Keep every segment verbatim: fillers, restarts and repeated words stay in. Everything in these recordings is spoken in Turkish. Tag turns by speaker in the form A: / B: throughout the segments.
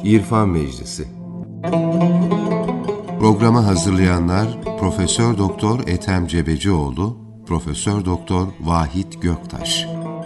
A: İrfan Meclisi. Programı hazırlayanlar Profesör Doktor Ethem Cebecioğlu, Profesör Doktor Vahit Göktaş.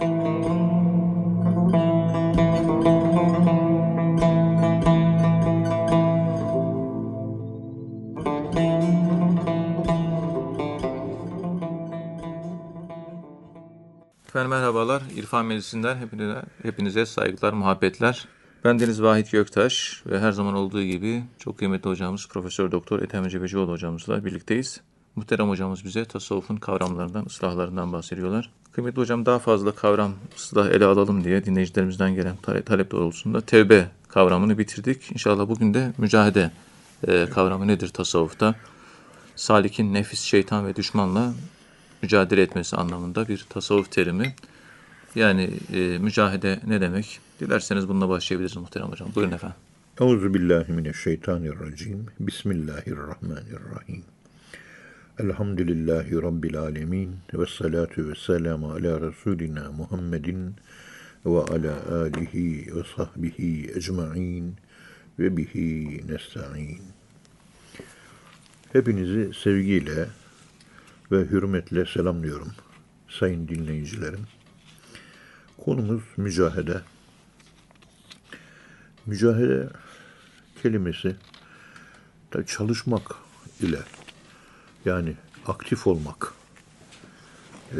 B: Efendim merhabalar. İrfan Meclisi'nden hepinize, hepinize saygılar, muhabbetler. Ben Deniz Vahit Göktaş ve her zaman olduğu gibi çok kıymetli hocamız Profesör Doktor Ethem Cebecioğlu hocamızla birlikteyiz. Muhterem hocamız bize tasavvufun kavramlarından, ıslahlarından bahsediyorlar. Kıymetli hocam, daha fazla kavram, ıslah ele alalım diye dinleyicilerimizden gelen talep doğrultusunda tevbe kavramını bitirdik. İnşallah bugün de mücahede e, kavramı nedir tasavvufta? Salikin nefis, şeytan ve düşmanla mücadele etmesi anlamında bir tasavvuf terimi. Yani e, mücahede ne demek? Dilerseniz bununla başlayabiliriz muhterem hocam. Buyurun efendim.
C: Euzubillahimineşşeytanirracim. Bismillahirrahmanirrahim. Elhamdülillahi Rabbil alemin. Ve salatu ve selamu ala Resulina Muhammedin ve ala alihi ve sahbihi ecma'in ve bihi nesta'in. Hepinizi sevgiyle ve hürmetle selamlıyorum sayın dinleyicilerim. Konumuz mücahede. Mücahede kelimesi tabii çalışmak ile, yani aktif olmak e,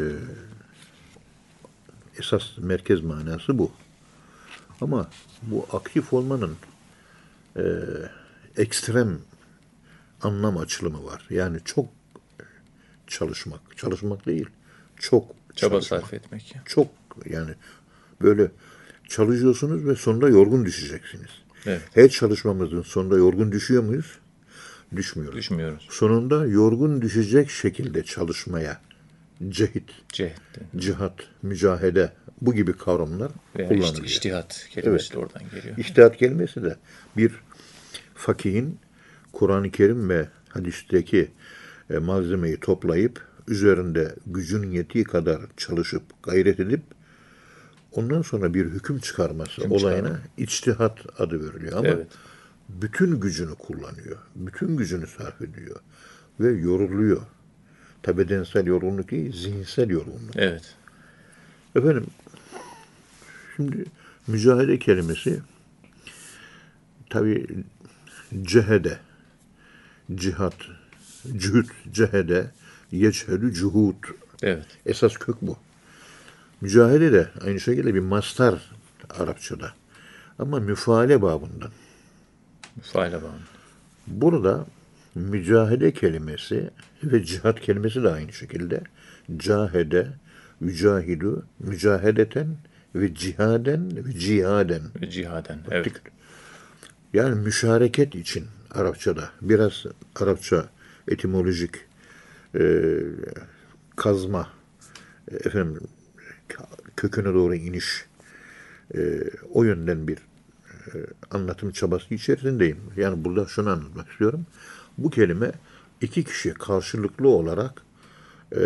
C: esas merkez manası bu. Ama bu aktif olmanın e, ekstrem anlam açılımı var. Yani çok çalışmak, çalışmak değil, çok
B: Çaba
C: çalışmak.
B: sarf etmek.
C: Çok, yani böyle çalışıyorsunuz ve sonunda yorgun düşeceksiniz.
B: Evet.
C: Her çalışmamızın sonunda yorgun düşüyor muyuz? Düşmüyoruz.
B: Düşmüyoruz.
C: Sonunda yorgun düşecek şekilde çalışmaya cehit,
B: Cehd.
C: cihat, mücahede, bu gibi kavramlar
B: Veya
C: kullanılıyor.
B: işte, içtihat kelimesi
C: Evet.
B: de oradan geliyor.
C: İçtihat kelimesi de bir fakihin Kur'an-ı Kerim ve hadisteki e, malzemeyi toplayıp üzerinde gücün yettiği kadar çalışıp gayret edip ondan sonra bir hüküm çıkarması
B: Hüküm
C: olayına
B: çıkarma.
C: içtihat adı veriliyor. Ama
B: Evet.
C: bütün gücünü kullanıyor. Bütün gücünü sarf ediyor. Ve yoruluyor. Tabi bedensel yorgunluk değil, zihinsel yorgunluk.
B: Evet.
C: Efendim, şimdi mücahede kelimesi tabi cehede, cihat, cühd, cehede, yeçhedü, cuhud.
B: Evet.
C: Esas kök bu. Mücahede de aynı şekilde bir mastar Arapçada. Ama müfaale babından.
B: Müfaale bağımlı.
C: Burada mücahede kelimesi ve cihat kelimesi de aynı şekilde. Cahede, mücahidu, mücahedeten ve cihaden ve cihaden.
B: Ve cihaden. Evet.
C: Yani müşareket için Arapçada biraz Arapça etimolojik e, kazma, e, efendim köküne doğru iniş, e, o yönden bir e, anlatım çabası içerisindeyim. Yani burada şunu anlatmak istiyorum. Bu kelime iki kişi karşılıklı olarak e,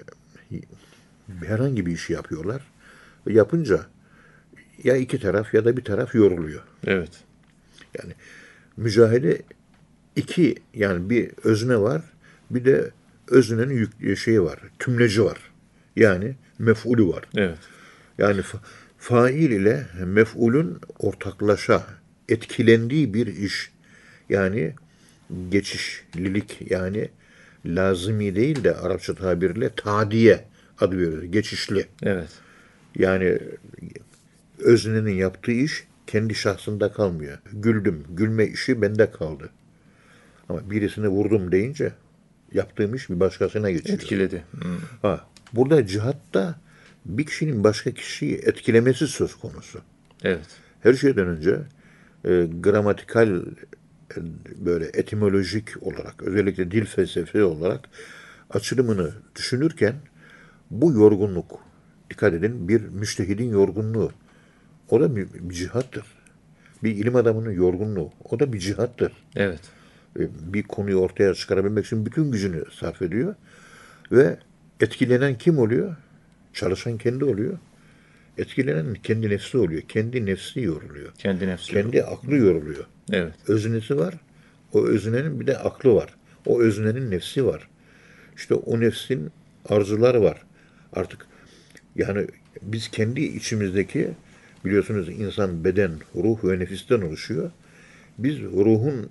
C: herhangi bir işi yapıyorlar. Ve yapınca ya iki taraf ya da bir taraf yoruluyor.
B: Evet.
C: Yani mücahede iki, yani bir özne var, bir de öznenin yük, şeyi var, tümleci var. Yani mef'ulü var.
B: Evet.
C: Yani fa- fail ile mef'ulün ortaklaşa etkilendiği bir iş. Yani geçişlilik, yani lazimi değil de Arapça tabirle tadiye adı veriyoruz. Geçişli.
B: Evet.
C: Yani öznenin yaptığı iş kendi şahsında kalmıyor. Güldüm, gülme işi bende kaldı. Ama birisine vurdum deyince yaptığım iş bir başkasına geçiyor.
B: Etkiledi. Hmm.
C: Ha, burada cihatta bir kişinin başka kişiyi etkilemesi söz konusu.
B: Evet.
C: Her şeyden önce e, gramatikal, e, böyle etimolojik olarak, özellikle dil felsefesi olarak açılımını düşünürken bu yorgunluk, dikkat edin, bir müştehidin yorgunluğu, o da bir, bir cihattır. Bir ilim adamının yorgunluğu, o da bir cihattır.
B: Evet.
C: E, bir konuyu ortaya çıkarabilmek için bütün gücünü sarf ediyor ve etkilenen kim oluyor? Çalışan kendi oluyor. Etkilenen kendi nefsi oluyor. Kendi nefsi yoruluyor.
B: Kendi nefsi.
C: Kendi aklı yoruluyor.
B: Evet.
C: Öznesi var. O öznenin bir de aklı var. O öznenin nefsi var. İşte o nefsin arzuları var. Artık yani biz kendi içimizdeki, biliyorsunuz insan beden, ruh ve nefisten oluşuyor. Biz ruhun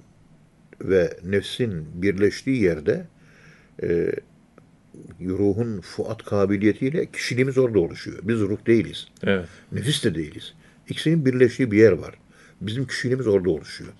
C: ve nefsin birleştiği yerde e, ruhun fuat kabiliyetiyle kişiliğimiz orada oluşuyor. Biz ruh değiliz.
B: Evet.
C: Nefis de değiliz. İkisinin birleştiği bir yer var. Bizim kişiliğimiz orada oluşuyor.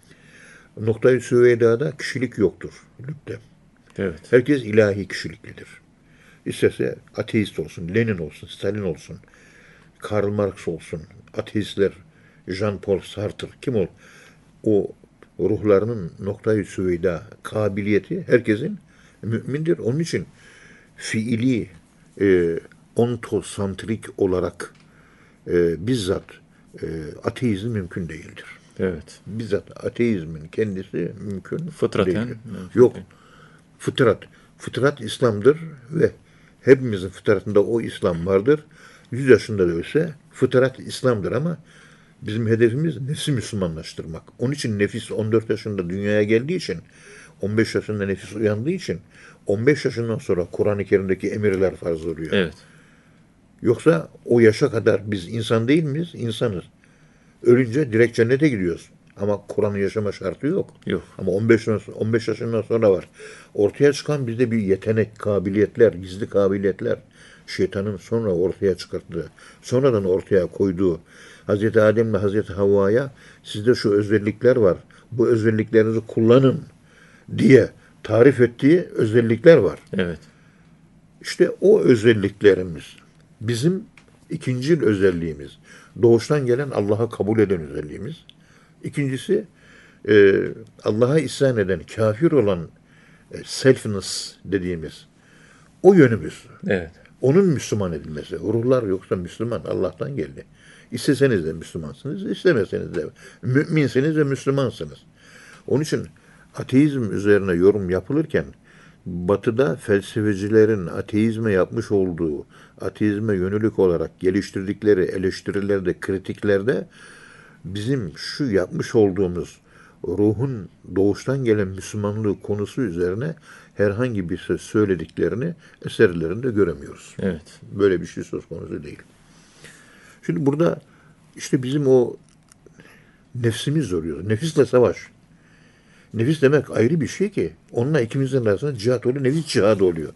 C: Noktayı Süveyda'da kişilik yoktur. Lübde.
B: Evet.
C: Herkes ilahi kişiliklidir. İsterse ateist olsun, Lenin olsun, Stalin olsun, Karl Marx olsun, ateistler, Jean-Paul Sartre, kim ol? O ruhlarının noktayı süveyda kabiliyeti herkesin mümindir. Onun için fiili e, ontosantrik olarak e, bizzat e, ateizm mümkün değildir.
B: Evet.
C: Bizzat ateizmin kendisi mümkün
B: Fıtraten
C: değildir.
B: mümkün
C: Yok.
B: değil.
C: Fıtrat. Fıtrat İslam'dır ve hepimizin fıtratında o İslam vardır. Yüz yaşında da ölse fıtrat İslam'dır ama bizim hedefimiz nefsi Müslümanlaştırmak. Onun için nefis on dört yaşında dünyaya geldiği için, on beş yaşında nefis uyandığı için on beş yaşından sonra Kur'an-ı Kerim'deki emirler farz oluyor.
B: Evet.
C: Yoksa o yaşa kadar biz insan değil miyiz? İnsanız. Ölünce direkt cennete gidiyoruz. Ama Kur'an'ın yaşama şartı yok.
B: Yok.
C: Ama on beş on beş yaşından sonra var. Ortaya çıkan bizde bir yetenek, kabiliyetler, gizli kabiliyetler. Şeytanın sonra ortaya çıkarttığı, sonradan ortaya koyduğu Hazreti Adem ile Hazreti Havva'ya sizde şu özellikler var. Bu özelliklerinizi kullanın diye tarif ettiği özellikler var.
B: Evet.
C: İşte o özelliklerimiz bizim ikincil özelliğimiz. Doğuştan gelen Allah'a kabul eden özelliğimiz. İkincisi e, Allah'a isyan eden, kafir olan e, selfness dediğimiz o yönümüz.
B: Evet.
C: Onun Müslüman edilmesi. Ruhlar yoksa Müslüman Allah'tan geldi. İsteseniz de Müslümansınız, istemeseniz de müminsiniz ve Müslümansınız. Onun için ateizm üzerine yorum yapılırken Batı'da felsefecilerin ateizme yapmış olduğu, ateizme yönelik olarak geliştirdikleri eleştirilerde, kritiklerde bizim şu yapmış olduğumuz ruhun doğuştan gelen Müslümanlığı konusu üzerine herhangi bir söz söylediklerini eserlerinde göremiyoruz.
B: Evet.
C: Böyle bir şey söz konusu değil. Şimdi burada işte bizim o nefsimiz zoruyor. Nefisle savaş. Nefis demek ayrı bir şey ki onunla ikimizin arasında cihat oluyor. Nefis cihad oluyor.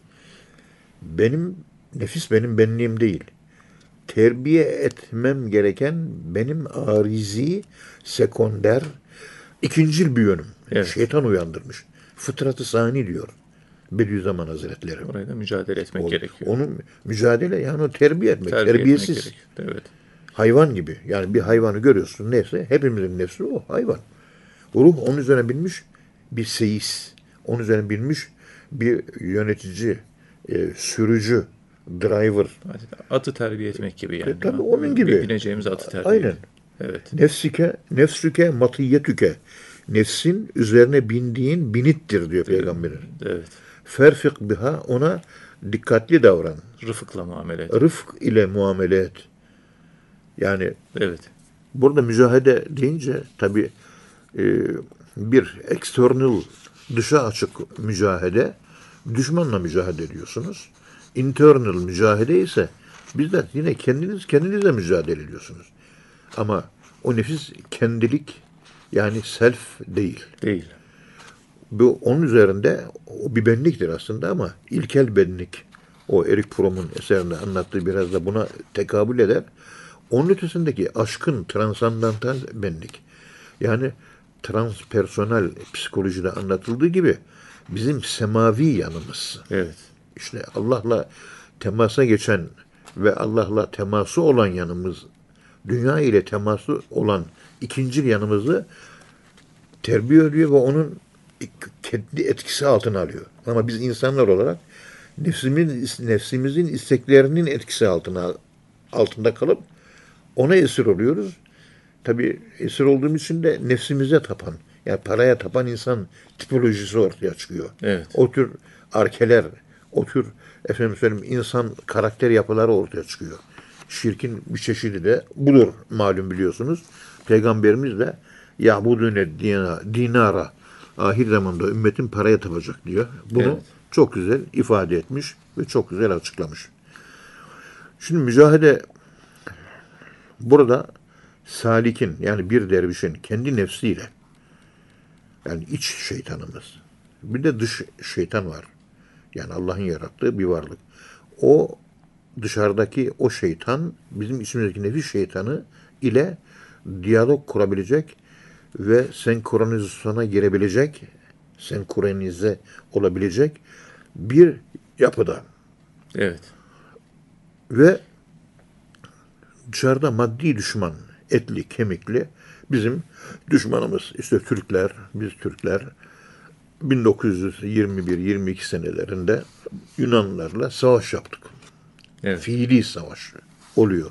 C: Benim nefis benim benliğim değil. Terbiye etmem gereken benim arizi, sekonder, ikincil bir yönüm.
B: Evet.
C: Şeytan uyandırmış. Fıtratı sani diyor Bediüzzaman Hazretleri.
B: Orayı da mücadele etmek
C: O,
B: gerekiyor.
C: Onun mücadele yani o terbiye etmek.
B: Terbiye
C: terbiyesiz.
B: etmek gerekiyor. Evet.
C: Hayvan gibi. Yani bir hayvanı görüyorsun neyse hepimizin nefsi o hayvan. Ruh onun üzerine binmiş bir seyis. Onun üzerine binmiş bir yönetici, e, sürücü, driver.
B: Atı terbiye etmek gibi yani.
C: E, tabii onun gibi.
B: Bineceğimiz atı terbiye
C: Aynen.
B: etmek. Evet.
C: Nefsike, nefsüke, matiyetüke. Nefsin üzerine bindiğin binittir diyor Peygamberimiz.
B: Evet.
C: Ferfik biha, ona dikkatli davran.
B: Rıfıkla muamele et.
C: Rıfk ile muamele et. Yani
B: Evet.
C: burada mücahede deyince tabii e, bir external, dışa açık mücahede, düşmanla mücahede ediyorsunuz. Internal mücahede ise bizzat yine kendiniz kendinizle mücadele ediyorsunuz. Ama o nefis kendilik yani self değil.
B: Değil.
C: Bu onun üzerinde o bir benliktir aslında ama ilkel benlik. O Erik Fromm'un eserinde anlattığı biraz da buna tekabül eder. Onun ötesindeki aşkın transandantal benlik. Yani transpersonel psikolojide anlatıldığı gibi bizim semavi yanımız.
B: Evet.
C: İşte Allah'la temasa geçen ve Allah'la teması olan yanımız, dünya ile teması olan ikincil yanımızı terbiye ediyor ve onun kendi etkisi altına alıyor. Ama biz insanlar olarak nefsimiz, nefsimizin isteklerinin etkisi altına altında kalıp ona esir oluyoruz. Tabii esir olduğumuz için de nefsimize tapan, yani paraya tapan insan tipolojisi ortaya çıkıyor.
B: Evet.
C: O tür arkeler, o tür efendim söyleyeyim insan karakter yapıları ortaya çıkıyor. Şirkin bir çeşidi de budur malum biliyorsunuz. Peygamberimiz de ya'budune dina- dinara ahir zamanda ümmetin paraya tapacak diyor. Bunu
B: Evet.
C: çok güzel ifade etmiş ve çok güzel açıklamış. Şimdi mücahede burada salikin yani bir dervişin kendi nefsiyle yani iç şeytanımız bir de dış şeytan var. Yani Allah'ın yarattığı bir varlık. O dışarıdaki o şeytan bizim içimizdeki nefis şeytanı ile diyalog kurabilecek ve senkronizasyona girebilecek, senkronize olabilecek bir yapıda.
B: Evet.
C: Ve dışarıda maddi düşman, etli, kemikli bizim düşmanımız. İşte Türkler, biz Türkler bin dokuz yüz yirmi bir yirmi iki senelerinde Yunanlılarla savaş yaptık.
B: Evet.
C: Fiili savaş oluyor.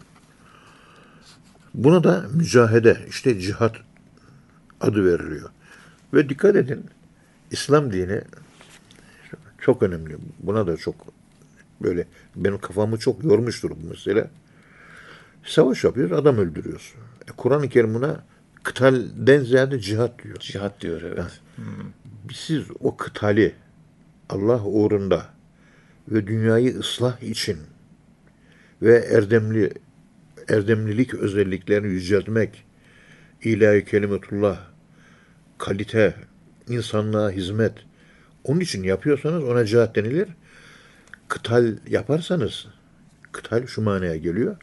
C: Buna da mücahede, işte cihat adı veriliyor. Ve dikkat edin, İslam dini çok önemli. Buna da çok böyle benim kafamı çok yormuştur bu mesele. Savaş yapıyor, adam öldürüyorsun. E, Kur'an-ı Kerim buna kıtalden ziyade cihat diyor.
B: Cihat diyor, evet.
C: Siz o kıtali Allah uğrunda ve dünyayı ıslah için ve erdemli erdemlilik özelliklerini yüceltmek, ilahi kelimetullah, kalite, insanlığa hizmet, onun için yapıyorsanız ona cihat denilir. Kıtal yaparsanız, kıtal şu manaya geliyor.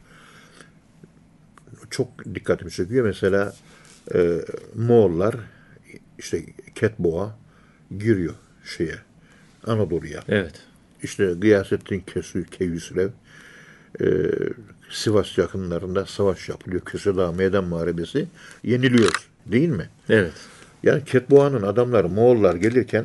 C: Çok dikkatimi çekiyor. Mesela e, Moğollar işte Ketboğa giriyor şeye, Anadolu'ya.
B: Evet.
C: İşte Gıyasettin Kesü, Keyhüsrev e, Sivas yakınlarında savaş yapılıyor. Kösedağ Meydan Muharebesi. Yeniliyor. Değil mi?
B: Evet.
C: Yani Ketboğa'nın adamları Moğollar gelirken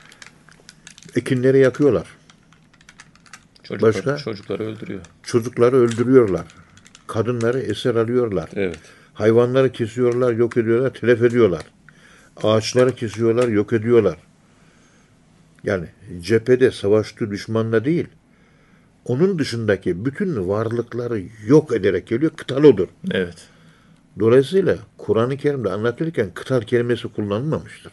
C: ekinleri yakıyorlar.
B: Çocuklar,
C: Başka?
B: Çocukları öldürüyor.
C: Çocukları öldürüyorlar. Kadınları esir alıyorlar.
B: Evet.
C: Hayvanları kesiyorlar, yok ediyorlar, telef ediyorlar. Ağaçları kesiyorlar, yok ediyorlar. Yani cephede savaştığı düşmanla değil, onun dışındaki bütün varlıkları yok ederek geliyor. Kıtal odur.
B: Evet.
C: Dolayısıyla Kur'an-ı Kerim'de anlatılırken kıtal kelimesi kullanılmamıştır.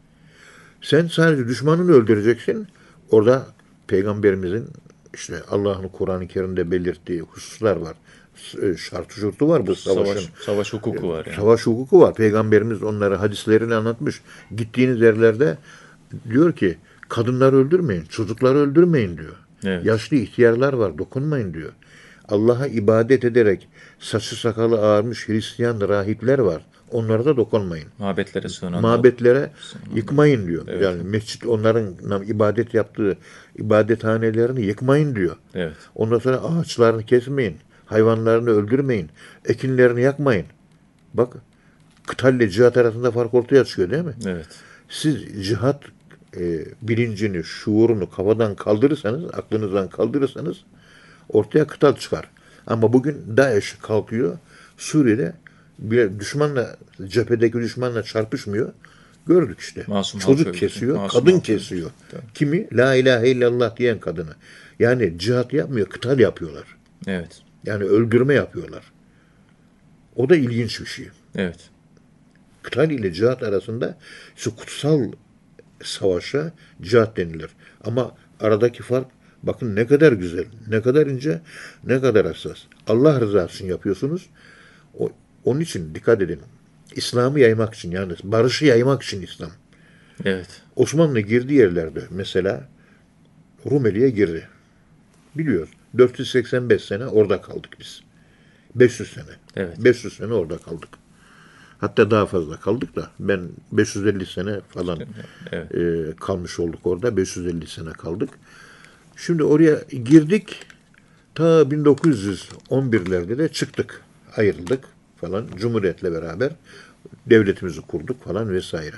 C: Sen sadece düşmanını öldüreceksin. Orada Peygamberimizin işte Allah'ın Kur'an-ı Kerim'de belirttiği hususlar var. Şartı şurtu var bu savaşın.
B: Savaş, savaş hukuku var yani.
C: Savaş hukuku var. Peygamberimiz onları hadislerini anlatmış. Gittiğiniz yerlerde diyor ki kadınları öldürmeyin, çocukları öldürmeyin diyor.
B: Evet.
C: Yaşlı ihtiyarlar var, dokunmayın diyor. Allah'a ibadet ederek saçı sakalı ağarmış Hristiyan rahipler var. Onlara da dokunmayın.
B: Mabetlere sığınan.
C: Mabetlere yıkmayın diyor.
B: Evet.
C: Yani mescit onların ibadet yaptığı ibadethanelerini yıkmayın diyor.
B: Evet.
C: Ondan sonra ağaçlarını kesmeyin. Hayvanlarını öldürmeyin. Ekinlerini yakmayın. Bak kıtalle cihat arasında fark ortaya çıkıyor değil mi?
B: Evet.
C: Siz cihat e, bilincini, şuurunu kafadan kaldırırsanız, aklınızdan kaldırırsanız ortaya kıtal çıkar. Ama bugün DAEŞ kalkıyor. Suriye'de bir düşmanla, cephedeki düşmanla çarpışmıyor. Gördük işte.
B: Masum
C: Çocuk
B: halk
C: kesiyor,
B: öldürdü. Masum
C: kadın
B: halk
C: kesiyor.
B: öldürdü. Tabii.
C: Kimi? La ilahe illallah diyen kadını. Yani cihat yapmıyor, kıtal yapıyorlar.
B: Evet.
C: Yani öldürme yapıyorlar. O da ilginç bir şey.
B: Evet.
C: Kıtal ile cihat arasında şu kutsal savaşa cihat denilir. Ama aradaki fark bakın ne kadar güzel, ne kadar ince, ne kadar hassas. Allah rızası için yapıyorsunuz. O, onun için dikkat edin. İslam'ı yaymak için yani barışı yaymak için İslam.
B: Evet.
C: Osmanlı girdiği yerlerde mesela Rumeli'ye girdi. Biliyoruz. dört yüz seksen beş sene orada kaldık biz. beş yüz sene.
B: Evet.
C: beş yüz sene orada kaldık. Hatta daha fazla kaldık da ben beş yüz elli sene falan
B: Evet.
C: e, kalmış olduk orada. beş yüz elli sene kaldık. Şimdi oraya girdik. Ta bin dokuz yüz on birlerde de çıktık. Ayrıldık falan. Cumhuriyetle beraber devletimizi kurduk falan vesaire.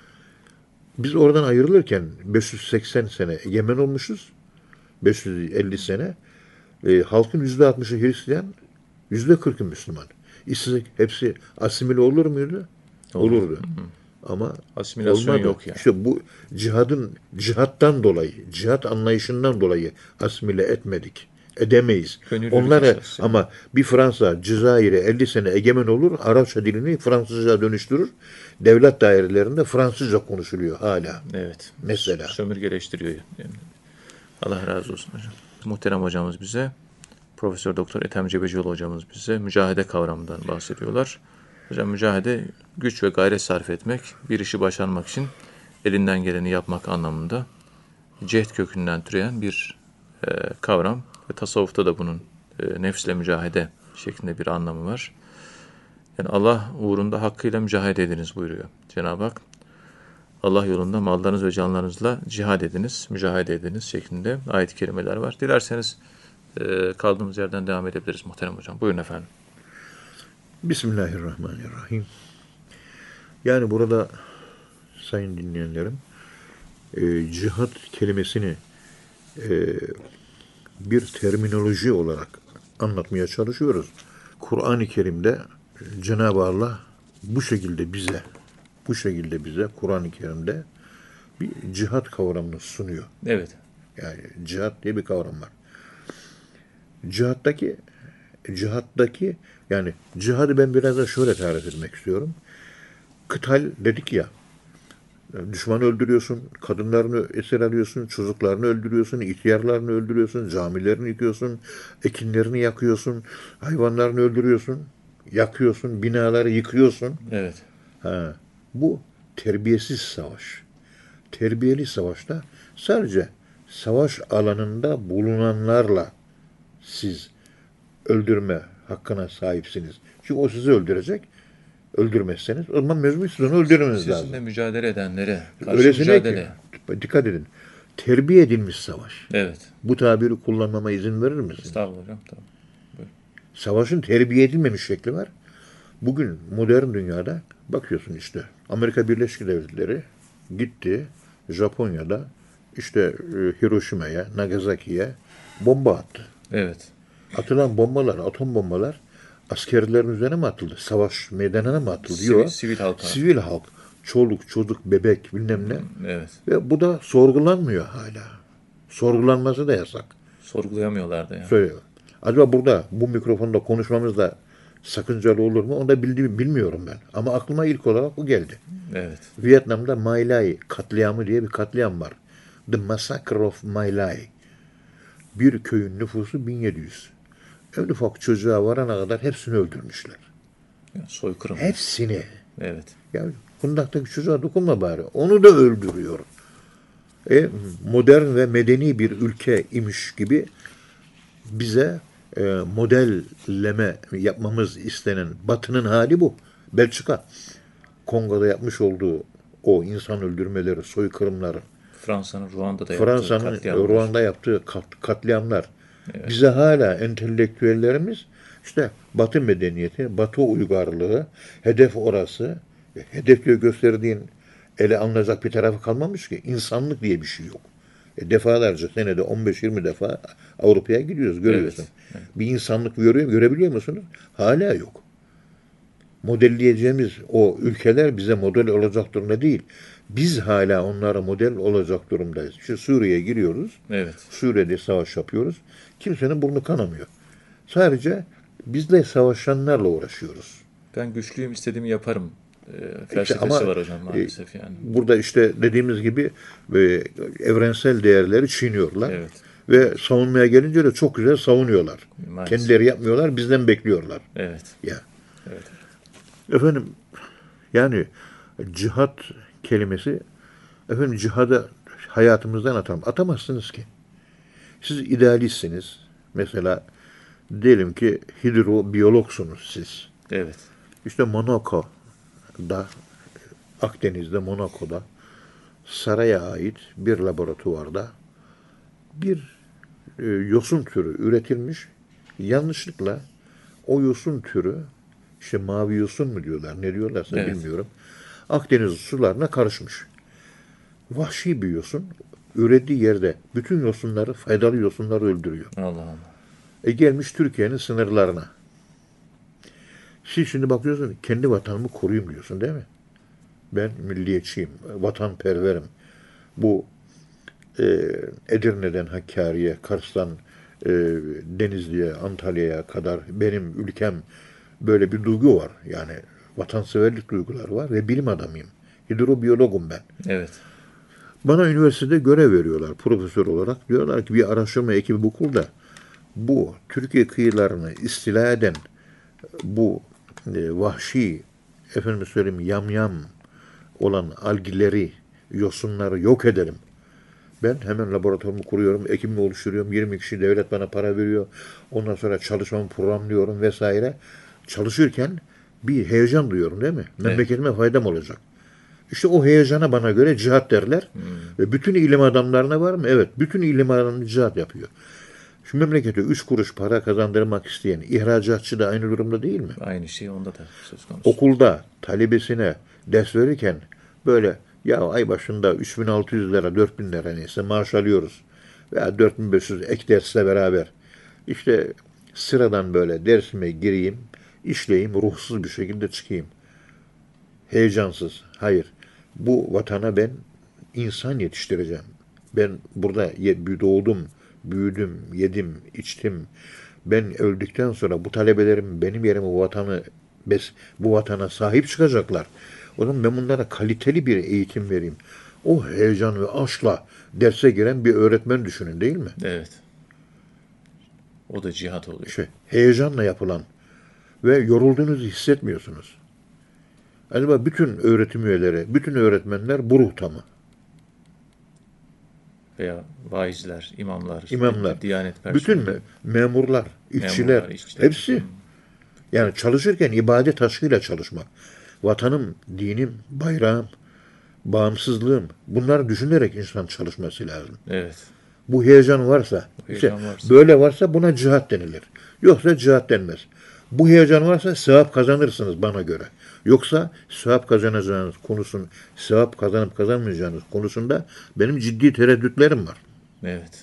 C: Biz oradan ayrılırken beş yüz seksen sene Yemen olmuşuz. beş yüz elli sene. E, halkın yüzde altmışı Hristiyan, yüzde kırkı Müslüman. İşsiz hepsi asimile olur muydu?
B: Olur.
C: Olurdu. Ama
B: Asimilasyon
C: olmadı.
B: yok yani.
C: İşte bu cihadın cihattan dolayı, cihat anlayışından dolayı asimile etmedik. edemeyiz.
B: Gönüllülük
C: Onları
B: esas yani.
C: ama bir Fransa Cezayir'e elli sene egemen olur, Arapça dilini Fransızca dönüştürür. Devlet dairelerinde Fransızca konuşuluyor hala.
B: Evet.
C: Mesela.
B: Sömürgeleştiriyor yani. Allah razı olsun hocam. Muhterem hocamız bize, Profesör Doktor Ethem Cebecioğlu hocamız bize mücahede kavramından bahsediyorlar. Hocam mücahede güç ve gayret sarf etmek, bir işi başarmak için elinden geleni yapmak anlamında cehd kökünden türeyen bir e, kavram ve tasavvufta da bunun e, nefsle mücahede şeklinde bir anlamı var. Yani Allah uğrunda hakkıyla mücahede ediniz buyuruyor Cenab-ı Hak. Allah yolunda mallarınız ve canlarınızla cihad ediniz, mücahede ediniz şeklinde ayet-i kerimeler var. Dilerseniz e, kaldığımız yerden devam edebiliriz muhterem hocam. Buyurun efendim.
C: Bismillahirrahmanirrahim. Yani burada sayın dinleyenlerim, e, cihat kelimesini e, bir terminoloji olarak anlatmaya çalışıyoruz. Kur'an-ı Kerim'de Cenab-ı Allah bu şekilde bize, bu şekilde bize Kur'an-ı Kerim'de bir cihat kavramını sunuyor.
B: Evet.
C: Yani cihat diye bir kavram var. Cihattaki, cihattaki yani cihadı ben biraz da şöyle tarif etmek istiyorum. Kıtal dedik ya, düşmanı öldürüyorsun, kadınlarını esir alıyorsun, çocuklarını öldürüyorsun, ihtiyarlarını öldürüyorsun, camilerini yıkıyorsun, ekinlerini yakıyorsun, hayvanlarını öldürüyorsun, yakıyorsun, binaları yıkıyorsun.
B: Evet.
C: Ha, bu terbiyesiz savaş. Terbiyeli savaşta sadece savaş alanında bulunanlarla siz öldürme hakkına sahipsiniz. Çünkü o sizi öldürecek. Öldürmezseniz o zaman mecbursunuz onu öldürmeniz lazım.
B: Sizinle mücadele edenlere karşı
C: Öylesine
B: mücadele.
C: ki, dikkat edin, terbiye edilmiş savaş.
B: Evet.
C: Bu tabiri kullanmama izin verir misin?
B: Estağfurullah hocam. Tamam.
C: Savaşın terbiye edilmemiş şekli var. Bugün modern dünyada bakıyorsun işte Amerika Birleşik Devletleri gitti Japonya'da işte e, Hiroşima'ya, Nagasaki'ye bomba attı.
B: Evet.
C: Atılan bombalar, atom bombalar askerlerin üzerine mi atıldı? Savaş meydanına mı atıldı?
B: Sivil,
C: Yok.
B: sivil halk.
C: Sivil halk. Çoluk, çocuk, bebek bilmem ne.
B: Evet.
C: Ve bu da sorgulanmıyor hala. Sorgulanması da yasak.
B: Sorgulayamıyorlar da yani.
C: Söylüyor. Acaba burada bu mikrofonda konuşmamız da sakıncalı olur mu? Onu da bildiğimi bilmiyorum ben. Ama aklıma ilk olarak bu geldi.
B: Evet.
C: Vietnam'da My Lai katliamı diye bir katliam var. The Massacre of My Lai. Bir köyün nüfusu bin yedi yüz. En ufak çocuğa varana kadar hepsini öldürmüşler.
B: Yani soykırım.
C: Hepsini.
B: Evet.
C: Ya kundaktaki çocuğa dokunma bari. Onu da öldürüyor. E, modern ve medeni bir ülke imiş gibi bize e, modelleme yapmamız istenen Batı'nın hali bu. Belçika, Kongo'da yapmış olduğu o insan öldürmeleri, soykırımları,
B: Fransa'nın Ruanda'da yaptığı
C: Fransa'nın
B: katliamlar.
C: Ruanda yaptığı kat, katliamlar. Evet. Bize hala entelektüellerimiz işte Batı medeniyeti, Batı uygarlığı, hedef orası. Hedef diyor gösterdiğin ele alınacak bir tarafı kalmamış ki. İnsanlık diye bir şey yok. E, defalarca senede on beş yirmi defa Avrupa'ya gidiyoruz, görüyorsun. Evet, evet. Bir insanlık görüyor, görebiliyor musunuz? Hala yok. Modelleyeceğimiz o ülkeler bize model olacak durumda değil. Biz hala onlara model olacak durumdayız. İşte Suriye'ye giriyoruz.
B: Evet. Suriye'de
C: savaş yapıyoruz. Kimsenin burnu kanamıyor. Sadece bizle savaşanlarla uğraşıyoruz.
B: Ben güçlüyüm, istediğimi yaparım. E, felsefesi
C: işte ama,
B: var hocam maalesef yani.
C: Burada işte dediğimiz gibi e, evrensel değerleri çiğniyorlar.
B: Evet.
C: Ve savunmaya gelince de çok güzel savunuyorlar. Maalesef. Kendileri yapmıyorlar, bizden bekliyorlar.
B: Evet.
C: Ya.
B: Evet.
C: Efendim yani cihat kelimesi efendim cihadı hayatımızdan atalım. Atamazsınız ki. Siz idealistsiniz. Mesela diyelim ki hidrobiyologsunuz siz.
B: Evet.
C: İşte Monaco'da, Akdeniz'de Monaco'da saraya ait bir laboratuvarda bir e, yosun türü üretilmiş. Yanlışlıkla o yosun türü işte mavi yosun mu diyorlar, ne diyorlarsa evet. Bilmiyorum. Akdeniz sularına karışmış. Vahşi bir yosun. Ürettiği yerde bütün yosunları, faydalı yosunları öldürüyor.
B: Allah Allah.
C: E gelmiş Türkiye'nin sınırlarına. Siz şimdi bakıyorsun, kendi vatanımı koruyayım diyorsun değil mi? Ben milliyetçiyim, vatanperverim. Bu e, Edirne'den Hakkari'ye, Kars'tan e, Denizli'ye, Antalya'ya kadar benim ülkem böyle bir duygu var. Yani vatanseverlik duyguları var ve bilim adamıyım. Hidrobiyologum ben.
B: Evet.
C: Bana üniversitede görev veriyorlar profesör olarak. Diyorlar ki bir araştırma ekibi bu kurda. Bu Türkiye kıyılarını istila eden bu e, vahşi, efendim söyleyeyim yamyam olan algileri, yosunları yok edelim. Ben hemen laboratuvarımı kuruyorum, ekibimi oluşturuyorum. yirmi kişi devlet bana para veriyor. Ondan sonra çalışmamı programlıyorum vesaire. Çalışırken bir heyecan duyuyorum değil mi? Memleketime evet. faydam olacak. İşte o heyecana bana göre cihat derler. Hmm. Ve bütün ilim adamlarına var mı? Evet. Bütün ilim adamları cihat yapıyor. Şu memlekete üç kuruş para kazandırmak isteyen ihracatçı da aynı durumda değil mi?
B: Aynı şey onda da söz konusu.
C: Okulda talebesine ders verirken böyle ya ay başında üç bin altı yüz lira, dört bin lira neyse maaş alıyoruz. Veya dört bin beş yüz ek dersle beraber. İşte sıradan böyle dersime gireyim, işleyeyim, ruhsuz bir şekilde çıkayım. Heyecansız. Hayır. Bu vatana ben insan yetiştireceğim. Ben burada doğdum, büyüdüm, yedim, içtim. Ben öldükten sonra bu talebelerim benim yerime bu vatanı, bu vatana sahip çıkacaklar. O zaman ben bunlara kaliteli bir eğitim vereyim. O heyecan ve aşkla derse giren bir öğretmen düşünün değil mi?
B: Evet. O da cihat oluyor.
C: İşte heyecanla yapılan ve yorulduğunuzu hissetmiyorsunuz. Acaba bütün öğretim üyeleri, bütün öğretmenler bu ruhta mı?
B: Veya vaizler, imamlar,
C: imamlar,
B: Diyanet personeli.
C: Bütün mü? Memurlar, işçiler, Memurlar, işçiler. Hepsi. Hmm. Yani çalışırken ibadet aşkıyla çalışmak. Vatanım, dinim, bayrağım, bağımsızlığım. Bunları düşünerek insan çalışması lazım.
B: Evet.
C: Bu heyecan varsa,
B: Bu heyecan
C: işte
B: varsa.
C: böyle varsa buna cihat denilir. Yoksa cihat denmez. Bu heyecan varsa sevap kazanırsınız bana göre. Yoksa sevap kazanacağınız konusun, sevap kazanıp kazanmayacağınız konusunda benim ciddi tereddütlerim var.
B: Evet.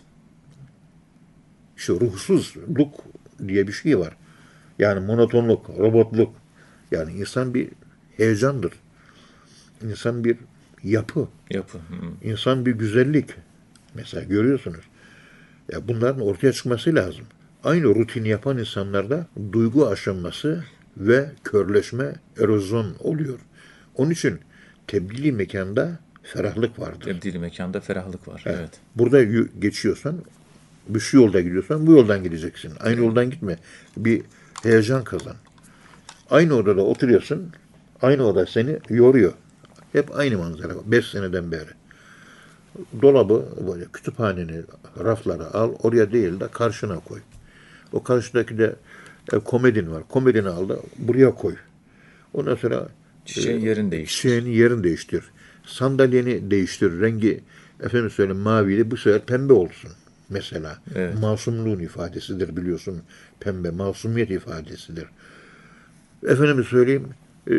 C: Şu ruhsuzluk diye bir şey var. Yani monotonluk, robotluk. Yani insan bir heyecandır. İnsan bir yapı.
B: Yapı. Hı.
C: İnsan bir güzellik. Mesela görüyorsunuz. Ya bunların ortaya çıkması lazım. Aynı rutini yapan insanlarda duygu aşınması ve körleşme, erozyon oluyor. Onun için tebdili mekanda ferahlık vardır.
B: Tebdili mekanda ferahlık var. Evet. evet.
C: Burada geçiyorsan, bir şu yolda gidiyorsan bu yoldan gideceksin. Aynı evet. yoldan gitme. Bir heyecan kazan. Aynı odada oturuyorsun. Aynı oda seni yoruyor. Hep aynı manzara. Beş seneden beri. Dolabı, böyle kütüphaneni, raflara al. Oraya değil de karşına koy. O karşıdaki de e, komedin var. Komedini al da buraya koy. Ondan sonra
B: çiçeğin e, yerini değiştir.
C: Çiçeğin yerini değiştir. Sandalyeni değiştir. Rengi efendim söyleyeyim mavili bu sefer pembe olsun. Mesela. Evet. Masumluğun ifadesidir biliyorsun. Pembe masumiyet ifadesidir. Efendim söyleyeyim e,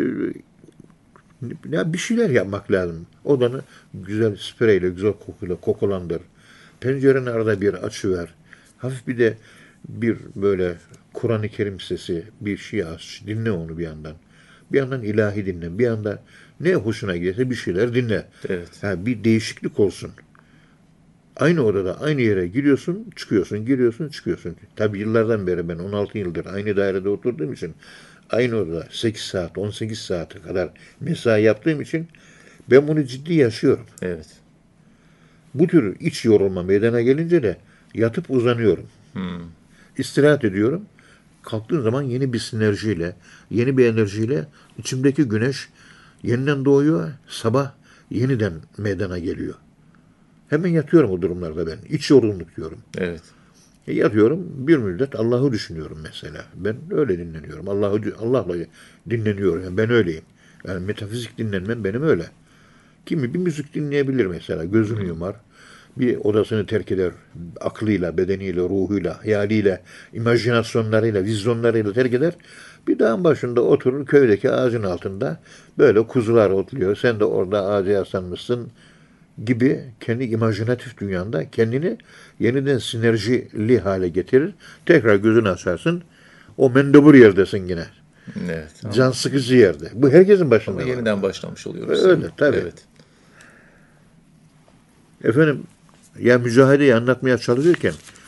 C: ya bir şeyler yapmak lazım. Odanı güzel spreyle, güzel kokuyla kokulandır. Pencerenin arada bir açıver. Hafif bir de bir böyle Kur'an-ı Kerim sesi, bir şey aç, dinle onu bir yandan. Bir yandan ilahi dinle, bir yandan ne hoşuna giderse bir şeyler dinle.
B: Evet.
C: Yani bir değişiklik olsun. Aynı odada, aynı yere giriyorsun, çıkıyorsun, giriyorsun, çıkıyorsun. Tabii yıllardan beri ben on altı yıldır aynı dairede oturduğum için aynı odada sekiz saat, on sekiz saate kadar mesai yaptığım için ben bunu ciddi yaşıyorum.
B: Evet.
C: Bu tür iç yorulma meydana gelince de yatıp uzanıyorum.
B: Hmm.
C: İstirahat ediyorum. Kalktığım zaman yeni bir sinerjiyle, yeni bir enerjiyle içimdeki güneş yeniden doğuyor. Sabah yeniden meydana geliyor. Hemen yatıyorum o durumlarda ben. İç yorgunluk diyorum.
B: Evet.
C: E yatıyorum. Bir müddet Allah'ı düşünüyorum mesela. Ben öyle dinleniyorum. Allah'ı Allah'la dinleniyorum. Yani ben öyleyim. Yani metafizik dinlenmem benim öyle. Kimi bir müzik dinleyebilir mesela. Gözünü yumar. Bir odasını terk eder. Aklıyla, bedeniyle, ruhuyla, hayaliyle, imajinasyonlarıyla, vizyonlarıyla terk eder. Bir dağın başında oturur köydeki ağacın altında böyle kuzular otluyor. Sen de orada ağaca yaslanmışsın gibi kendi imajinatif dünyanda kendini yeniden sinerjili hale getirir. Tekrar gözünü açarsın. O mendebur yerdesin yine.
B: Evet. Tamam.
C: Can sıkıcı yerde. Bu herkesin başında
B: ama
C: var.
B: Yeniden başlamış oluyoruz.
C: Öyle tabii.
B: Evet.
C: Efendim ya mücadeleyi anlatmaya çalışırken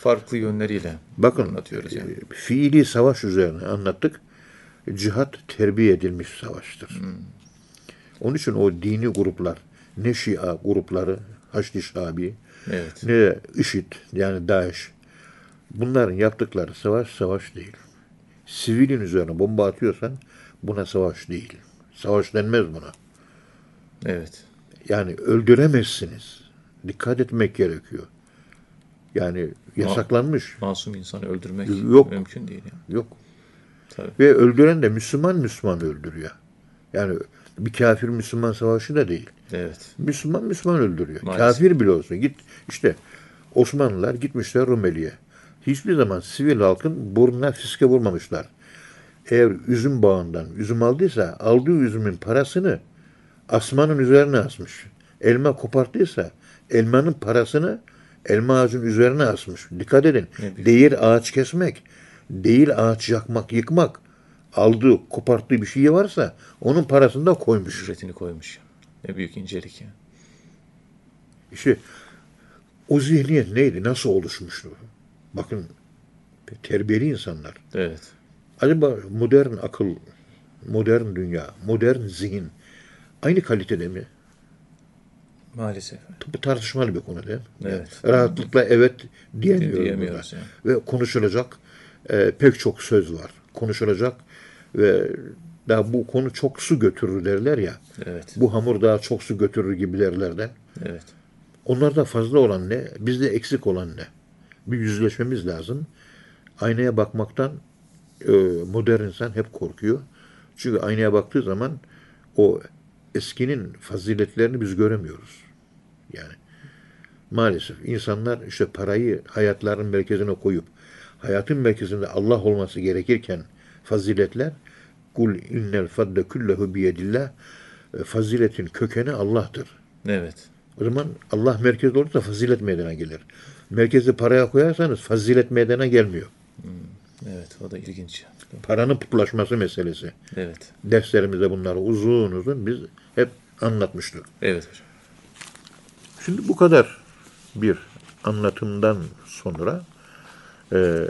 B: farklı yönleriyle
C: Bakın,
B: anlatıyoruz yani.
C: e, fiili savaş üzerine anlattık. Cihat terbiye edilmiş savaştır.
B: Hmm.
C: Onun için o dini gruplar, ne Şia grupları, Haçlı Şabi,
B: Evet.
C: ne de IŞİD yani DAEŞ, bunların yaptıkları savaş savaş değil. Sivilin üzerine bomba atıyorsan buna savaş değil. Savaş denmez buna.
B: Evet.
C: Yani öldüremezsiniz. Dikkat etmek gerekiyor. Yani yasaklanmış.
B: Masum insanı öldürmek
C: Yok.
B: mümkün değil yani.
C: Yok.
B: Tabii.
C: Ve öldüren de Müslüman Müslüman öldürüyor. Yani bir kafir Müslüman savaşı da değil.
B: Evet.
C: Müslüman Müslüman öldürüyor.
B: Maalesef.
C: Kafir bile olsa git işte Osmanlılar gitmişler Rumeli'ye. Hiçbir zaman sivil halkın burnuna fiske vurmamışlar. Eğer üzüm bağından üzüm aldıysa aldığı üzümün parasını asmanın üzerine asmış. Elma koparttıysa elmanın parasını elma ağacın üzerine asmış. Dikkat edin. Değil ağaç kesmek, değil ağaç yakmak, yıkmak. Aldığı, koparttığı bir şey varsa onun parasını da koymuş.
B: Ücretini koymuş. Ne büyük incelik ya.
C: İşte o zihniyet neydi? Nasıl oluşmuştu? Bakın terbiyeli insanlar.
B: Evet.
C: Acaba modern akıl, modern dünya, modern zihin aynı kalitede mi?
B: Maalesef.
C: Bu tartışmalı bir konu değil mi?
B: Evet.
C: Yani rahatlıkla evet diyemiyoruz.
B: Diyemiyoruz
C: burada.
B: yani.
C: Ve konuşulacak e, pek çok söz var. Konuşulacak ve daha bu konu çok su götürür derler ya.
B: Evet.
C: Bu hamur daha çok su götürür gibilerlerden.
B: Evet.
C: Onlarda fazla olan ne? Bizde eksik olan ne? Bir yüzleşmemiz lazım. Aynaya bakmaktan e, modern insan hep korkuyor. Çünkü aynaya baktığı zaman o eskinin faziletlerini biz göremiyoruz. Yani maalesef insanlar işte parayı hayatlarının merkezine koyup hayatın merkezinde Allah olması gerekirken faziletler kul innel fadle kullehu biyedillah, faziletin kökeni Allah'tır.
B: Evet.
C: O zaman Allah merkezde olursa fazilet meydana gelir. Merkezi paraya koyarsanız fazilet meydana gelmiyor.
B: Evet. O da ilginç.
C: Paranın putlaşması meselesi.
B: Evet.
C: Derslerimizde bunları uzun uzun biz hep anlatmıştık.
B: Evet hocam.
C: Şimdi bu kadar bir anlatımdan sonra e,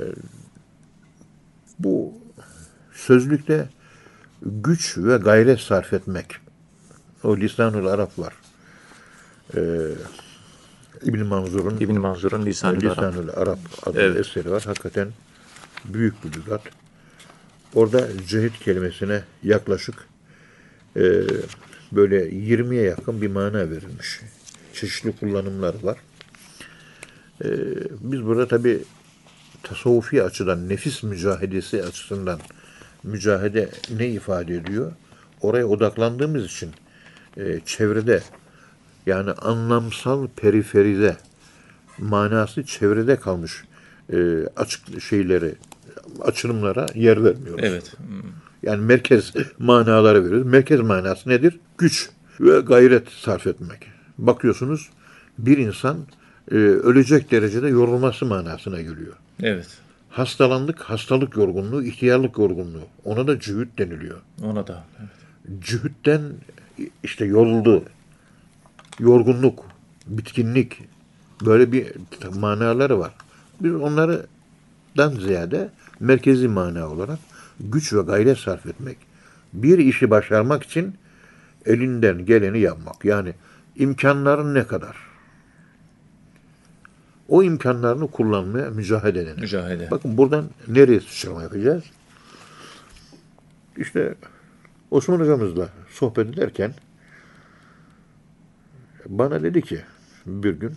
C: bu sözlükte güç ve gayret sarf etmek. O Lisanul Arap var. E, İbn Manzur'un
B: İbn Manzur'un Lisanül Arap.
C: Lisanul Arap adlı
B: Evet.
C: eseri var. Hakikaten büyük bir lügat. Orada cehit kelimesine yaklaşık e, böyle yirmiye yakın bir mana verilmiş. Çeşitli kullanımlar var. E, biz burada tabi tasavvufi açıdan, nefis mücahedesi açısından mücahede ne ifade ediyor? Oraya odaklandığımız için e, çevrede yani anlamsal periferide manası çevrede kalmış e, açık şeyleri, açılımlara yer vermiyoruz.
B: Evet. Hmm.
C: Yani merkez manaları veriyoruz. Merkez manası nedir? Güç ve gayret sarf etmek. Bakıyorsunuz bir insan e, ölecek derecede yorulması manasına geliyor.
B: Evet.
C: Hastalandık, hastalık yorgunluğu, ihtiyarlık yorgunluğu. Ona da cühüt deniliyor.
B: Ona da. Evet.
C: Cühütten işte yoruldu, yorgunluk, bitkinlik böyle bir manaları var. Biz onlardan ziyade merkezi mana olarak güç ve gayret sarf etmek. Bir işi başarmak için elinden geleni yapmak. Yani imkanların ne kadar? O imkanlarını kullanmaya mücadele denir.
B: Mücahede.
C: Bakın buradan nereye sıçrama yapacağız? İşte Osman hocamızla sohbet ederken bana dedi ki bir gün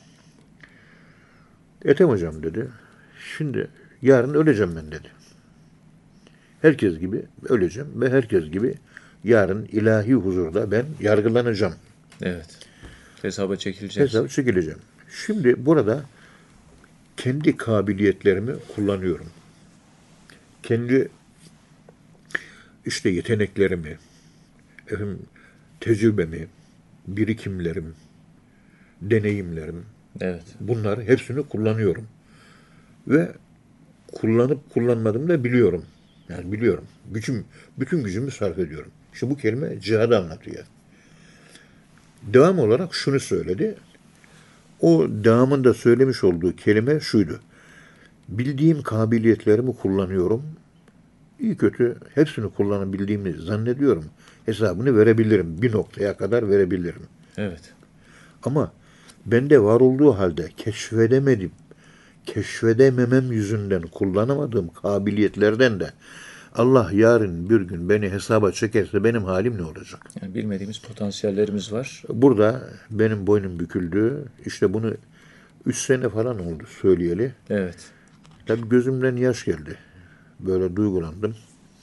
C: Ethem hocam dedi, şimdi yarın öleceğim ben dedi. Herkes gibi öleceğim ve herkes gibi yarın ilahi huzurda ben yargılanacağım.
B: Evet. Hesaba çekileceğiz.
C: Hesabı çekileceğim. Şimdi burada kendi kabiliyetlerimi kullanıyorum. Kendi işte yeteneklerimi, efendim, tecrübemi, birikimlerim, deneyimlerim,
B: Evet.
C: bunları hepsini kullanıyorum. Ve kullanıp kullanmadığımı da biliyorum. Yani biliyorum. Gücüm, bütün gücümü sarf ediyorum. İşte bu kelime cihadı anlatıyor. Devam olarak şunu söyledi. O devamında söylemiş olduğu kelime şuydu. Bildiğim kabiliyetlerimi kullanıyorum. İyi kötü hepsini kullanabildiğimi zannediyorum. Hesabını verebilirim. Bir noktaya kadar verebilirim.
B: Evet.
C: Ama bende var olduğu halde keşfedemedim, keşfedememem yüzünden kullanamadığım kabiliyetlerden de Allah yarın bir gün beni hesaba çekerse benim halim ne olacak?
B: Yani bilmediğimiz potansiyellerimiz var.
C: Burada benim boynum büküldü. İşte bunu üç sene falan oldu söyleyeli.
B: Evet.
C: Tabii gözümden yaş geldi. Böyle duygulandım.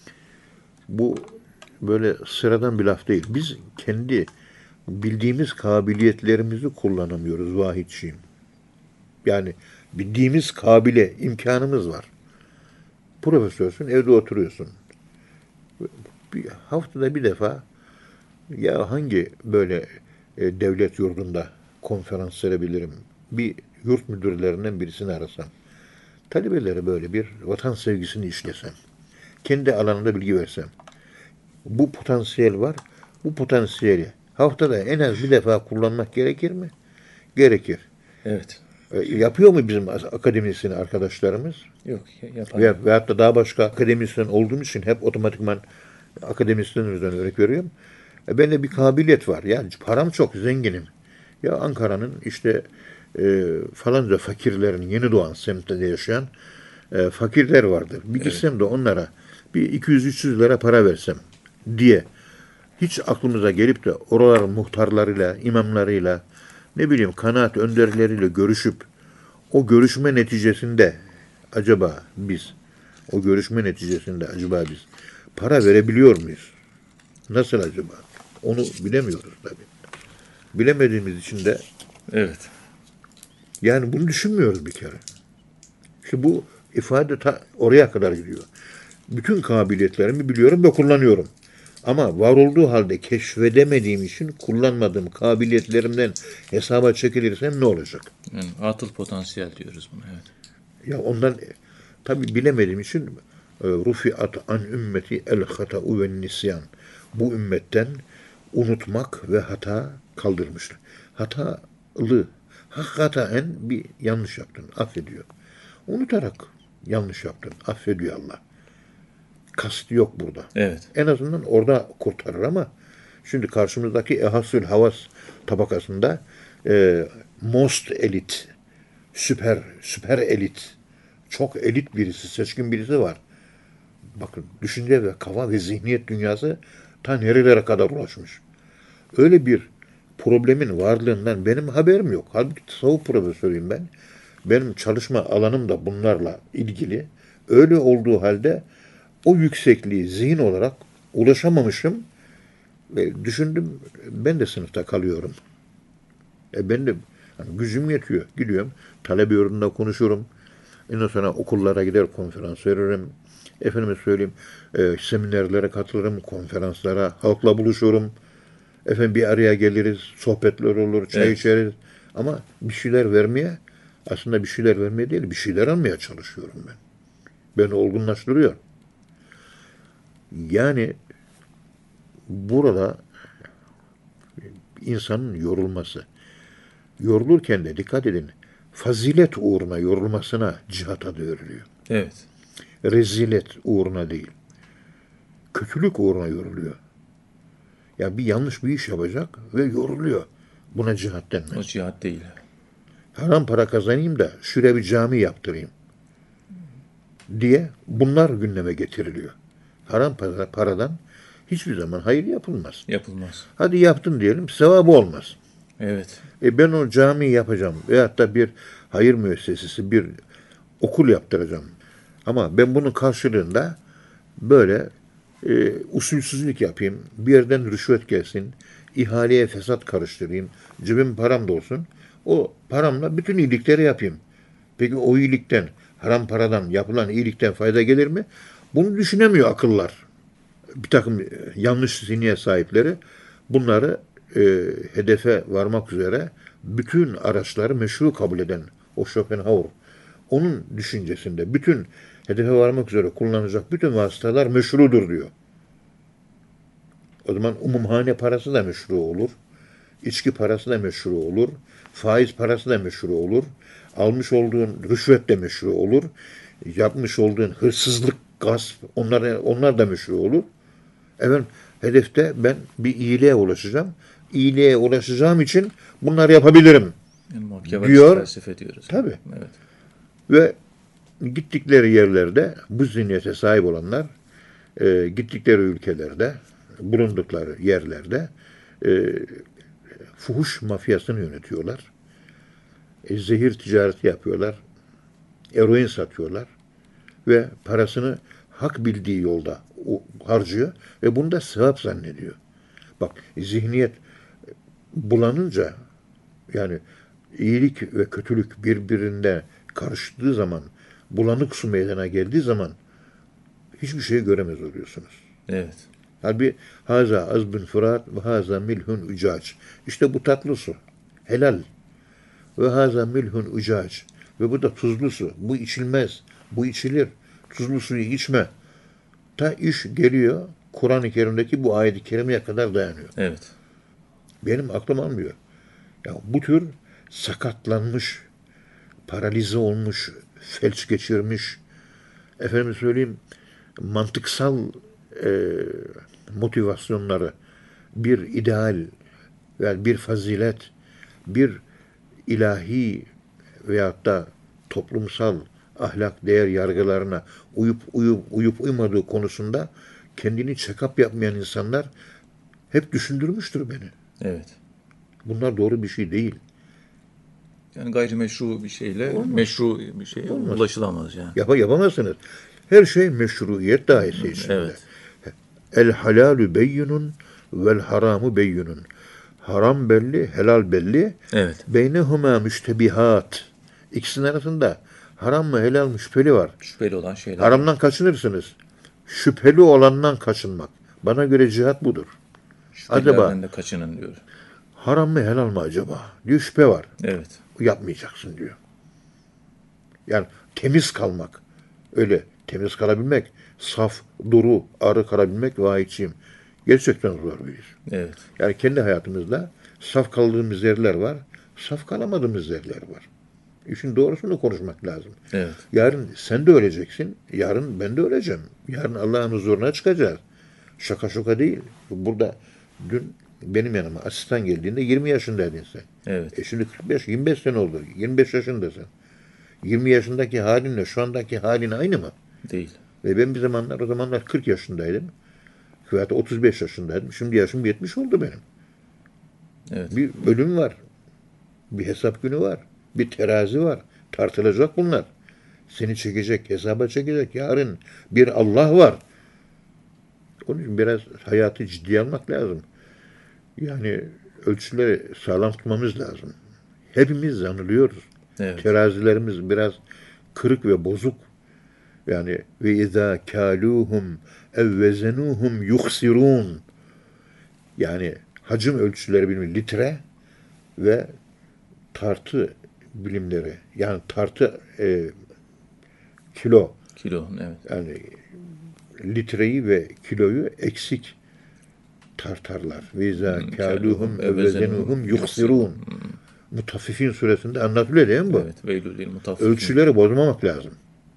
C: Bu böyle sıradan bir laf değil. Biz kendi bildiğimiz kabiliyetlerimizi kullanamıyoruz Vahitçiğim. Yani bildiğimiz kabile, imkanımız var. Profesörsün, evde oturuyorsun. Bir haftada bir defa ya hangi böyle e, devlet yurdunda konferans verebilirim? Bir yurt müdürlerinden birisini arasam. Talebelere böyle bir vatan sevgisini işlesem. Kendi alanında bilgi versem. Bu potansiyel var. Bu potansiyeli haftada en az bir defa kullanmak gerekir mi? Gerekir.
B: Evet.
C: E, yapıyor mu bizim akademisyen arkadaşlarımız?
B: Yok yapar.
C: Veya, veyahut da daha başka akademisyen olduğum için hep otomatikman akademisyen üzerine örnek veriyorum. E, bende bir kabiliyet var. Yani param çok, zenginim. Ya Ankara'nın işte e, falanca fakirlerin yeni doğan semtinde yaşayan e, fakirler vardır. Bir gitsem evet. de onlara bir iki yüz üç yüz lira para versem diye hiç aklımıza gelip de oraların muhtarlarıyla, imamlarıyla, ne bileyim kanaat önderleriyle görüşüp o görüşme neticesinde acaba biz, o görüşme neticesinde acaba biz para verebiliyor muyuz? Nasıl acaba? Onu bilemiyoruz tabii. Bilemediğimiz için de
B: evet.
C: Yani bunu düşünmüyoruz bir kere. İşte bu ifade ta oraya kadar gidiyor. Bütün kabiliyetlerimi biliyorum ve kullanıyorum. Ama var olduğu halde keşfedemediğim için kullanmadığım kabiliyetlerimden hesaba çekilirsem ne olacak?
B: Yani atıl potansiyel diyoruz buna. Evet.
C: Ya ondan tabii bilemediğim için e, rufiat an ümmeti el hata'u ve nisyan. Bu ümmetten unutmak ve hata kaldırmıştır. Hatalı, hakikaten bir yanlış yaptın, affediyor. Unutarak yanlış yaptın, affediyor Allah. Kast yok burada.
B: Evet.
C: En azından orada kurtarır ama şimdi karşımızdaki ehasül havas tabakasında e, most elit, süper, süper elit, çok elit birisi, seçkin birisi var. Bakın düşünce ve kafa ve zihniyet dünyası ta nerelere kadar ulaşmış. Öyle bir problemin varlığından benim haberim yok. Halbuki tasavvuf profesörüyüm ben. Benim çalışma alanım da bunlarla ilgili. Öyle olduğu halde o yüksekliği zihin olarak ulaşamamışım ve düşündüm ben de sınıfta kalıyorum. E ben de hani gücüm yetiyor. Gidiyorum. Talebe yurdunda konuşurum. Ondan sonra okullara gider konferans veririm. Efendime söyleyeyim e, seminerlere katılırım, konferanslara, halkla buluşurum. Efendim bir araya geliriz, sohbetler olur, çay evet. içeriz. Ama bir şeyler vermeye, aslında bir şeyler vermeye değil, bir şeyler almaya çalışıyorum ben. Beni olgunlaştırıyor. Yani burada insanın yorulması. Yorulurken de dikkat edin, fazilet uğruna yorulmasına cihat adı veriliyor.
B: Evet.
C: Rezilet uğruna değil. Kötülük uğruna yoruluyor. Ya bir yanlış bir iş yapacak ve yoruluyor. Buna cihat denmez.
B: O cihat değil.
C: Haram para kazanayım da şuraya bir cami yaptırayım diye bunlar gündeme getiriliyor. Haram para, paradan hiçbir zaman hayır yapılmaz.
B: Yapılmaz.
C: Hadi yaptın diyelim, sevabı olmaz.
B: Evet.
C: E ben o camiyi yapacağım veyahut da bir hayır müessesesi, bir okul yaptıracağım. Ama ben bunun karşılığında böyle e, usulsüzlük yapayım, bir yerden rüşvet gelsin, ihaleye fesat karıştırayım, cebim param da olsun. O paramla bütün iyilikleri yapayım. Peki o iyilikten, haram paradan yapılan iyilikten fayda gelir mi? Bunu düşünemiyor akıllar. Bir takım yanlış zihniyet sahipleri bunları e, hedefe varmak üzere bütün araçları meşru kabul eden o Schopenhauer, onun düşüncesinde bütün hedefe varmak üzere kullanılacak bütün vasıtalar meşrudur diyor. O zaman umumhane parası da meşru olur. içki parası da meşru olur, faiz parası da meşru olur, almış olduğun rüşvet de meşru olur, yapmış olduğun hırsızlık, gasp, onlar, onlar da meşru olur. Efendim, hedefte ben bir iyiliğe ulaşacağım. İyiliğe ulaşacağım için bunları yapabilirim
B: Yani
C: diyor.
B: felsefe diyoruz.
C: Tabii.
B: Evet.
C: Ve gittikleri yerlerde bu zihniyete sahip olanlar e, gittikleri ülkelerde, bulundukları yerlerde e, fuhuş mafyasını yönetiyorlar. E, zehir ticareti yapıyorlar. Eroin satıyorlar. Ve parasını hak bildiği yolda harcıyor ve bunu da sevap zannediyor. Bak, zihniyet bulanınca, yani iyilik ve kötülük birbirinde karıştığı zaman, bulanık su meydana geldiği zaman hiçbir şey göremez oluyorsunuz.
B: Evet.
C: Halbuki haza azbun fırat ve haza milhun ucac. İşte bu tatlı su. Helal. Ve haza milhun ucac. Ve bu da tuzlu su. Bu içilmez. Bu içilir. Tuzlu suyu içme. Ta iş geliyor. Kur'an-ı Kerim'deki bu ayet-i kerimeye kadar dayanıyor.
B: Evet.
C: Benim aklım almıyor. Ya bu tür sakatlanmış, paralize olmuş, felç geçirmiş, efendim söyleyeyim, mantıksal e, motivasyonları, bir ideal, yani bir fazilet, bir ilahi veyahut da toplumsal ahlak, değer yargılarına uyup uyup uyup uymadığı konusunda kendini check-up yapmayan insanlar hep düşündürmüştür beni.
B: Evet.
C: Bunlar doğru bir şey değil.
B: Yani gayrimeşru bir şeyle
C: Olmaz.
B: meşru bir şeye
C: Olmaz.
B: ulaşılamaz yani.
C: Yap yapamazsınız. Her şey meşruiyet dairesi içinde.
B: Evet.
C: El halalu beyyinun vel haramu beyyinun. Haram belli, helal belli.
B: Evet.
C: Beynehuma müştebihat. İkisinin arasında haram mı helal mı şüpheli var.
B: Şüpheli olan şeyler.
C: Haramdan kaçınırsınız. Şüpheli olandan kaçınmak. Bana göre cihat budur.
B: Şüphelilerden
C: acaba-
B: de kaçının diyor.
C: Haram mı helal mı acaba? Diyor, şüphe var.
B: Evet.
C: Yapmayacaksın diyor. Yani temiz kalmak. Öyle temiz kalabilmek, saf, duru, arı kalabilmek vahiyçiyim. Gerçekten zor bir iş.
B: Evet.
C: Yani kendi hayatımızda saf kaldığımız yerler var, saf kalamadığımız yerler var. İşin doğrusunu konuşmak lazım.
B: Evet.
C: Yarın sen de öleceksin, yarın ben de öleceğim. Yarın Allah'ın huzuruna çıkacağız. Şaka şaka değil. Burada dün benim yanıma asistan geldiğinde yirmi yaşındaydın sen.
B: Evet.
C: E şimdi kırk beş, yirmi beş sene oldu. yirmi beş yaşındasın. yirmi yaşındaki halinle şu andaki halin aynı mı?
B: Değil.
C: Ve ben bir zamanlar, o zamanlar kırk yaşındaydım. Hatta otuz beş yaşındaydım. Şimdi yaşım yetmiş oldu benim.
B: Evet.
C: Bir ölüm var. Bir hesap günü var. Bir terazi var. Tartılacak bunlar. Seni çekecek, hesaba çekecek. Yarın bir Allah var. Onun için biraz hayatı ciddiye almak lazım. Yani ölçüleri sağlam tutmamız lazım. Hepimiz yanılıyoruz.
B: Evet.
C: Terazilerimiz biraz kırık ve bozuk. Yani ve izâ kâlûhum ev vezenûhum yuhsirûn. Yani hacim ölçüleri bilimi litre ve tartı bilimleri. Yani tartı e, kilo.
B: Kilo. Evet.
C: Yani litreyi ve kiloyu eksik tartarlar. Ve izâ kâlûhum ev vezenûhum yuhsirûn. Mutaffifin suresinde anlatılıyor değil mi bu?
B: Evet. Veylül değil mutaffifin.
C: Ölçüleri bozmamak lazım.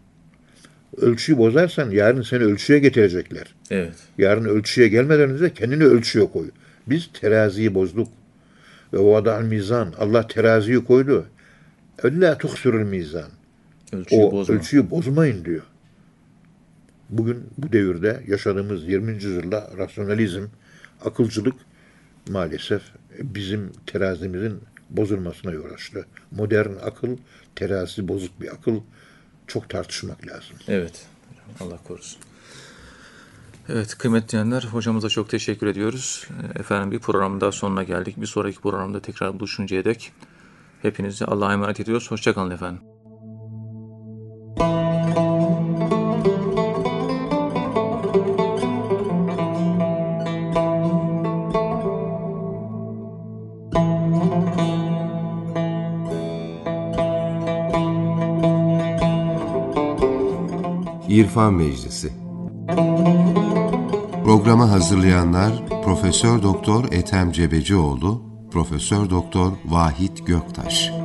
C: Ölçüyü bozarsan yarın seni ölçüye getirecekler.
B: Evet.
C: Yarın ölçüye gelmeden önce kendini ölçüye koy. Biz teraziyi bozduk. Ve vada'l mizan. Allah teraziyi koydu. Ellâ tuhsurul mizan.
B: Ölçüyü
C: O
B: bozma.
C: ölçüyü bozmayın diyor. Bugün bu devirde yaşadığımız yirminci yüzyılda rasyonalizm, akılcılık maalesef bizim terazimizin bozulmasına yol açtı. Modern akıl, terazi bozuk bir akıl. Çok tartışmak lazım.
B: Evet. Allah korusun. Evet, kıymetli dinleyenler, hocamıza çok teşekkür ediyoruz. Efendim, bir programın daha sonuna geldik. Bir sonraki programda tekrar buluşuncaya dek hepinizi Allah'a emanet ediyoruz. Hoşça kalın efendim.
A: İrfan Meclisi. Programı hazırlayanlar Profesör Doktor Ethem Cebecioğlu, Profesör Doktor Vahit Göktaş.